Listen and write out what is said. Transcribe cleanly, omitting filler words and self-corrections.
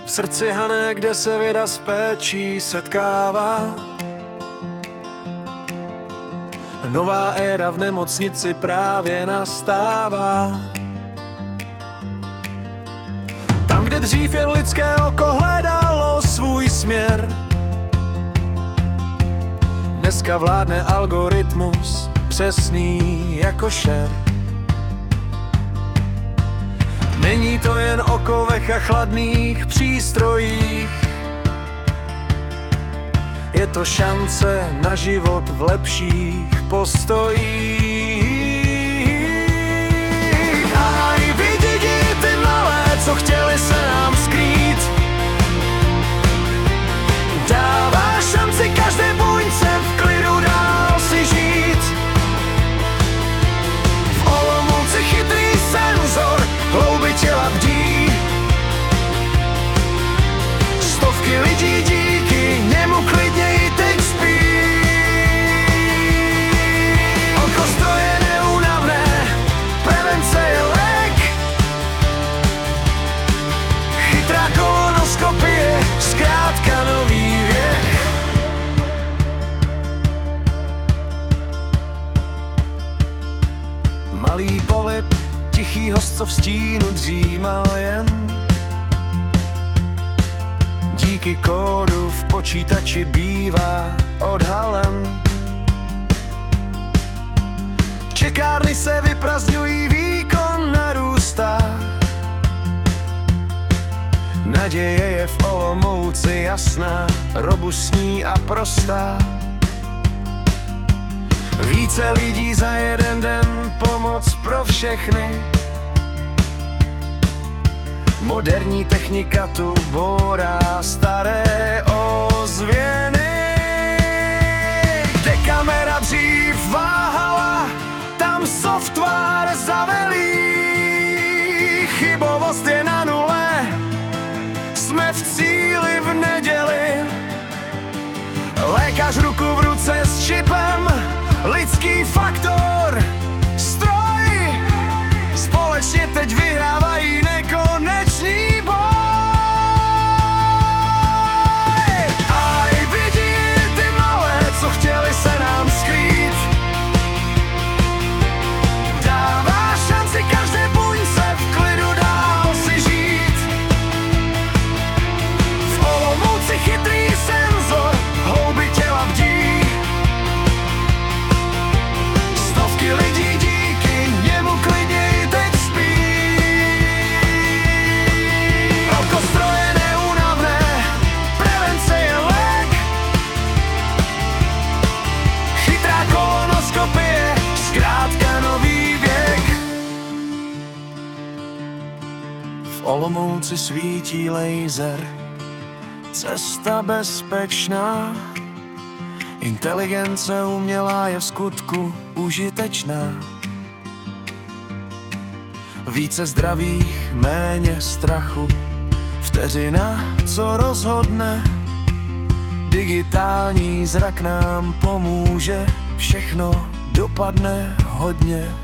v srdci Hané, kde se věda s péčí setkává. Nová éra v nemocnici právě nastává. Tam, kde dřív jen lidské oko hledalo svůj směr, dneska vládne algoritmus přesný jako šer. Není to jen o kovech a chladných přístrojích, je to šance na život v lepších postojích. A i vy děti, ty malé, co chtěli se nám skrýt, dává šanci každé buňce v klidu dál si žít. V Olomouci chytrý senzor hlouby těla bdí, stovky lidí díky němu klidněji teď spí. Oko stroje neúnavné, prevence je lék, chytrá kolonoskopie, zkrátka nový věk. Malý polip, tichý host, co v stínu dřímal jen, díky kódu v počítači bývá odhalen. Čekárny se vyprazdňují, výkon narůstá, naděje je v Olomouci jasná, robustní a prostá. Více lidí za jeden den, pomoc pro všechny. Moderní technika tu bourá staré ozvěny. Kde kamera dřív váhala, tam software zavelí. Chybovost je na nule, jsme v cíli v neděli. Lékař ruku v ruce s čipem, lidský faktor, stroj, společně teď vyhrávají nekonečný boj. A i vidí ty malé, co chtěli se nám skrýt, dává šanci každé buňce v klidu dál si žít. V Olomouci chytrý senzor hlouby těla bdí, stovky lidí díky němu klidněji teď spí. Oko stroje neúnavné, prevence je lék, chytrá kolonoskopie, zkrátka nový věk. V Olomouci svítí laser, cesta bezpečná, inteligence umělá je v skutku užitečná. Více zdravých, méně strachu, vteřina, co rozhodne. Digitální zrak nám pomůže, všechno dopadne hodně.